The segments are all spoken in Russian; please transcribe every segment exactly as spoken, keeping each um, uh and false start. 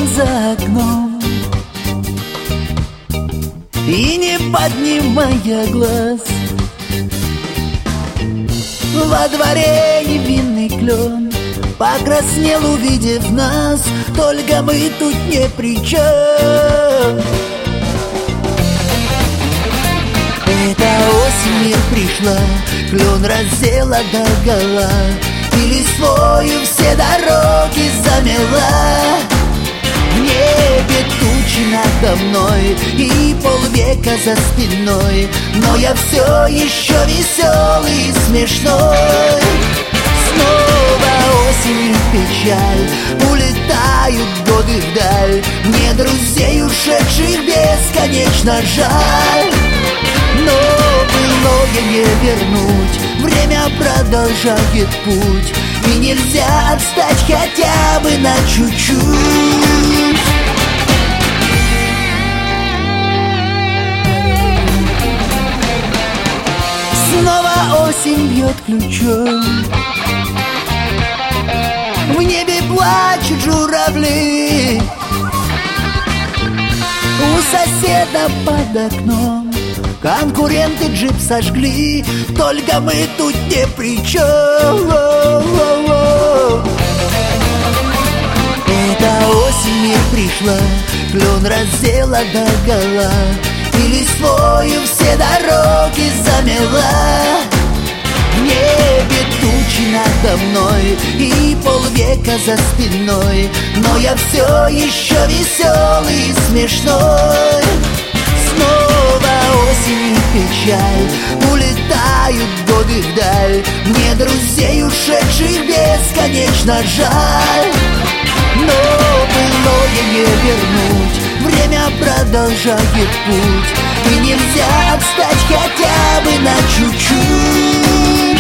за окном и не поднимая глаз. Во дворе невинный клен покраснел, увидев нас, только мы тут не при чем. Эта осень мир пришла, клен раздела догола, и листвою все дороги замела. В небе тучи надо мной и полвека за спиной, но я все еще веселый и смешной. Снова осень и печаль, улетают годы вдаль, мне друзей ушедших бесконечно жаль. Но былое не вернуть, время продолжает путь, и нельзя отстать хотя бы на чуть-чуть. Снова осень бьет ключом, в небе плачут журавли, у соседа под окном конкуренты джип сожгли, только мы тут не при чем. Эта осень мир пришла, клен раздела догола, и листвою все дороги замела. В небе тучи надо мной и полвека за спиной, но я все еще веселый и смешной. Снова осень и печаль, улетают годы вдаль, мне друзей ушедших бесконечно жаль. Но былое не вернуть, время продолжает путь, и нельзя отстать хотя бы на чуть-чуть.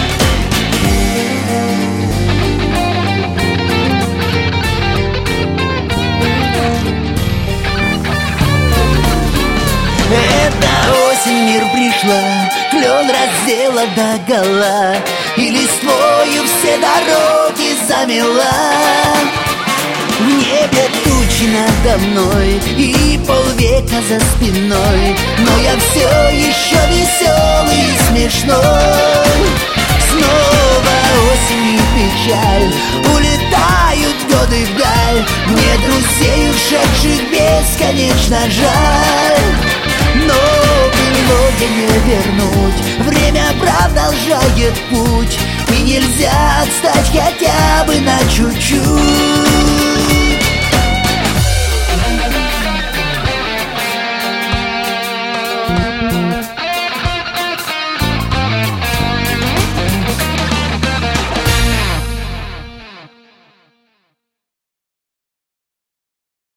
Эта осень мир пришла, клен раздела догола, и листвою все дороги замела. В небе тучи надо мной и полвека за спиной, но я все еще веселый и смешной. Снова осень и печаль, улетают годы вдаль, мне друзей ушедших бесконечно жаль. Но былое не вернуть, время продолжает путь, и нельзя отстать хотя бы на чуть-чуть.